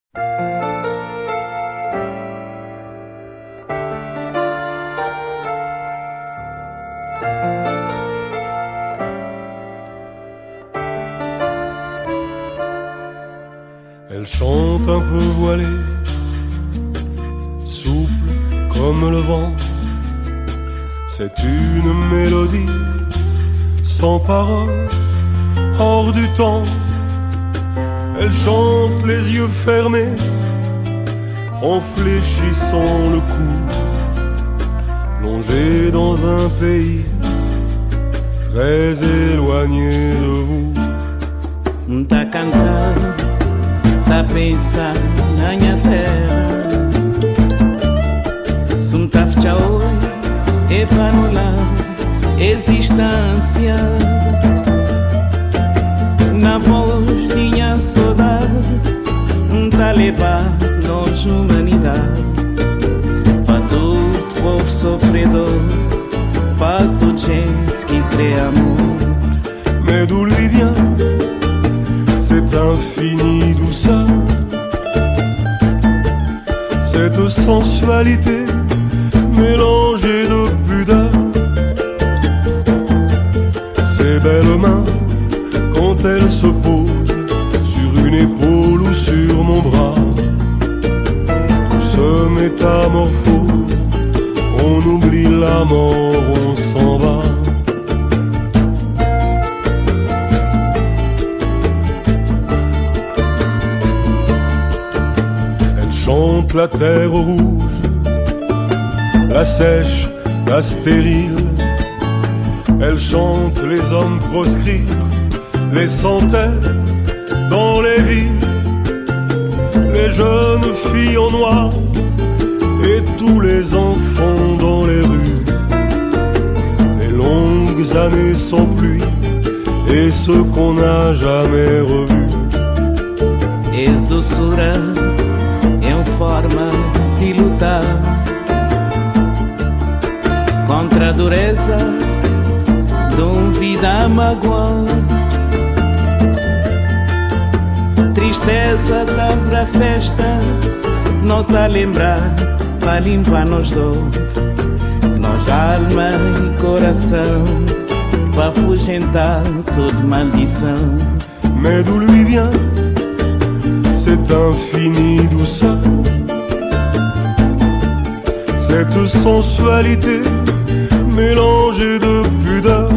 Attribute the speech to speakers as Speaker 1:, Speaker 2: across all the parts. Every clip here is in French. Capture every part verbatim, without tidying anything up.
Speaker 1: Elle chante un peu voilée, souple comme le vent. C'est une mélodie sans parole, hors du temps. Elle chante les yeux fermés, en fléchissant le cou, plongée dans un pays très éloigné de vous.
Speaker 2: Tá cantando, tá pensando na minha terra. Sum tá fcha oi, e pra no lado, es distância. Na voz tinha saudade, tá levar nós humanidade. Pra todo povo sofredor, pra toda gente que crê amor.
Speaker 1: Mais d'où lui vient cette infinie douceur, cette sensualité mélangée de pudeur, ces belles mains quand elles se posent sur une épaule ou sur mon bras, tout se métamorphose, on oublie la mort, on s'en va. Chante la terre rouge, la sèche, la stérile. Elle chante les hommes proscrits, les centaines dans les villes, les jeunes filles en noir et tous les enfants dans les rues. Les longues années sans pluie et ceux qu'on n'a jamais revus.
Speaker 2: Es doçura, é uma forma de lutar contra a dureza de uma vida magoada. Tristeza tá pra festa, não tá lembrar pra limpar nos dor, nós alma e coração, pra afugentar toda maldição.
Speaker 1: Mais d'où lui vient cette infinie douceur, cette sensualité mélangée de pudeur,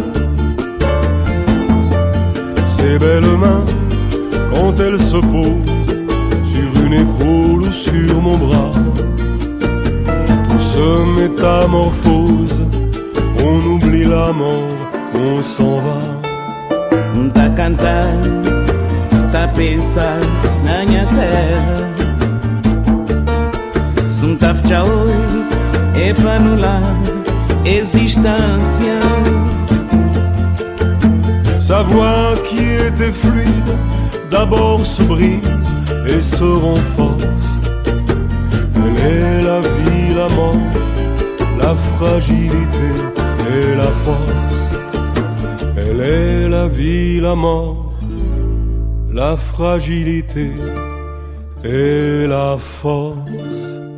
Speaker 1: ces belles mains quand elles se posent sur une épaule ou sur mon bras, tout se métamorphose, on oublie la mort, on s'en va.
Speaker 2: Tá cantando, tá pensando na minha terra. Sum tá fcha oi, é pra anular es distância.
Speaker 1: Sa voix qui était fluide d'abord se brise et se renforce. Elle est la vie, la mort, la fragilité et la force. Elle est la vie, la mort, la fragilité et la force.